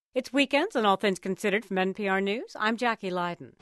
It's Weekends and All Things Considered from NPR News. I'm Jackie Leiden.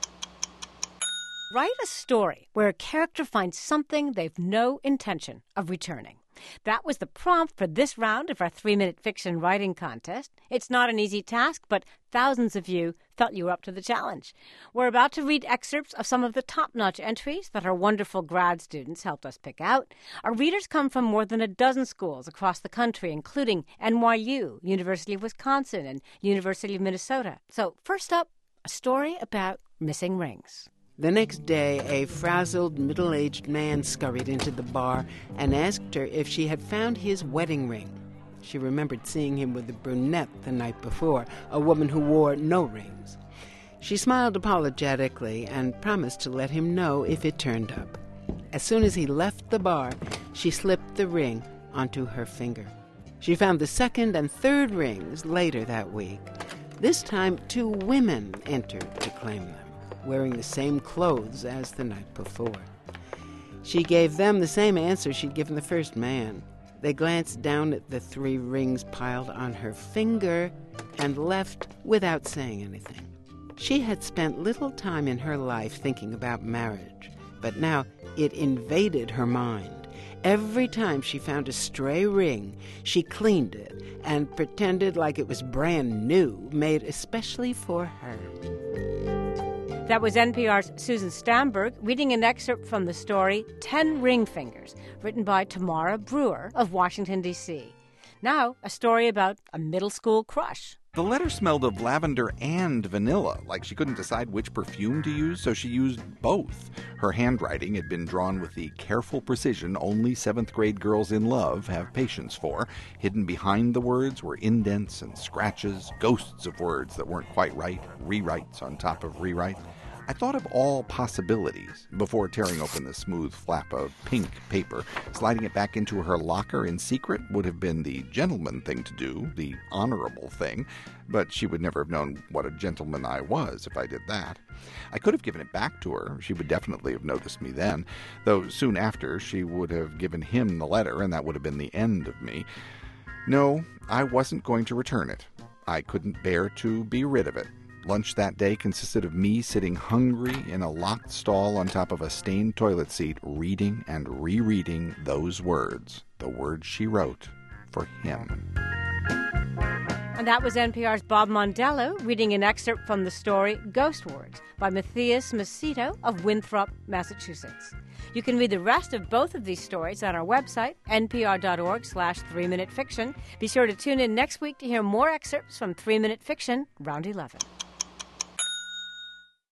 Write a story where a character finds something they've no intention of returning. That was the prompt for this round of our 3-minute fiction writing contest. It's not an easy task, but thousands of you felt you were up to the challenge. We're about to read excerpts of some of the top-notch entries that our wonderful grad students helped us pick out. Our readers come from more than a dozen schools across the country, including NYU, University of Wisconsin, and University of Minnesota. So first up, a story about missing rings. The next day, a frazzled, middle-aged man scurried into the bar and asked her if she had found his wedding ring. She remembered seeing him with a brunette the night before, a woman who wore no rings. She smiled apologetically and promised to let him know if it turned up. As soon as he left the bar, she slipped the ring onto her finger. She found the second and third rings later that week. This time, 2 women entered to claim them, wearing the same clothes as the night before. She gave them the same answer she'd given the first man. They glanced down at the 3 rings piled on her finger and left without saying anything. She had spent little time in her life thinking about marriage, but now it invaded her mind. Every time she found a stray ring, she cleaned it and pretended like it was brand new, made especially for her. That was NPR's Susan Stamberg reading an excerpt from the story 10 Ring Fingers, written by Tamara Brewer of Washington, D.C. Now, a story about a middle school crush. The letter smelled of lavender and vanilla, like she couldn't decide which perfume to use, so she used both. Her handwriting had been drawn with the careful precision only 7th-grade girls in love have patience for. Hidden behind the words were indents and scratches, ghosts of words that weren't quite right, rewrites on top of rewrites. I thought of all possibilities before tearing open the smooth flap of pink paper. Sliding it back into her locker in secret would have been the gentleman thing to do, the honorable thing, but she would never have known what a gentleman I was if I did that. I could have given it back to her. She would definitely have noticed me then, though soon after she would have given him the letter, and that would have been the end of me. No, I wasn't going to return it. I couldn't bear to be rid of it. Lunch that day consisted of me sitting hungry in a locked stall on top of a stained toilet seat, reading and rereading those words, the words she wrote for him. And that was NPR's Bob Mondello reading an excerpt from the story Ghost Words by Matthias Macedo of Winthrop, Massachusetts. You can read the rest of both of these stories on our website, npr.org/3-minute fiction. Be sure to tune in next week to hear more excerpts from 3-Minute Fiction, Round 11.